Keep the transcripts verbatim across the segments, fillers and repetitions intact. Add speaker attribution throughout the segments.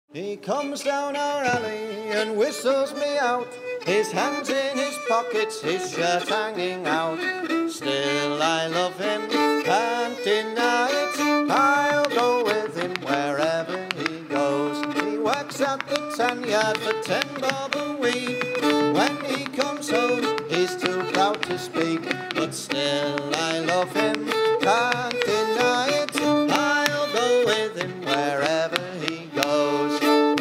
Speaker 1: He comes down our alley and whistles me out, his hands in his pockets, his shirt hanging out. Still I love him, can't deny it, I'll go with him wherever he goes. He works at the tan yard for ten bob a week. When he comes home he's too proud to speak, but still I love him, can't deny it, I'll go with him wherever he goes.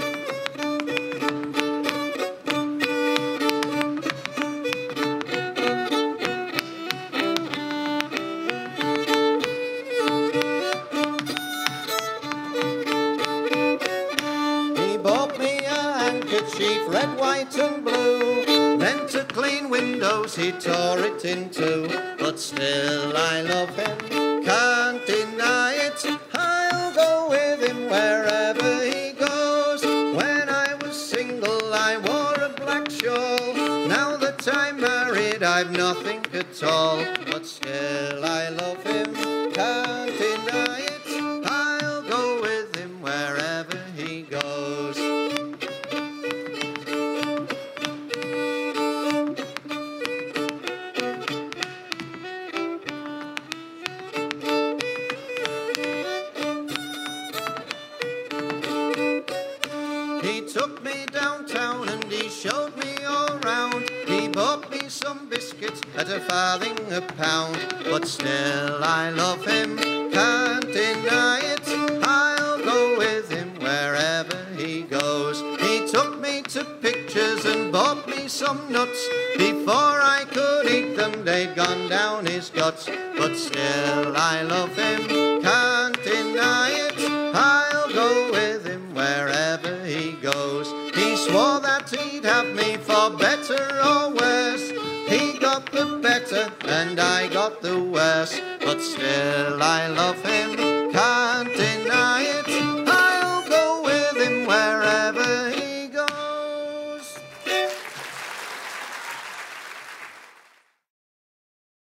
Speaker 1: He bought me a handkerchief, red, white and blue, then to clean windows he tore it in two. But still I love him, can't deny it, I'll go with him wherever he goes. When I was single I wore a black shawl, now that I'm married I've nothing at all. But still I love him, can't deny it, I'll go with him wherever he goes. He took me downtown and he showed me all round. He bought me some biscuits at a farthing a pound. But still I love him, can't deny it, I'll go with him wherever he goes. He took me to pictures and bought me some nuts. Before I could eat them they'd gone down his guts. But still I love him, can't deny it, I'll go with him wherever he goes. He swore that he'd have me for better or worse. He got the better and I got the worse. But still I love him,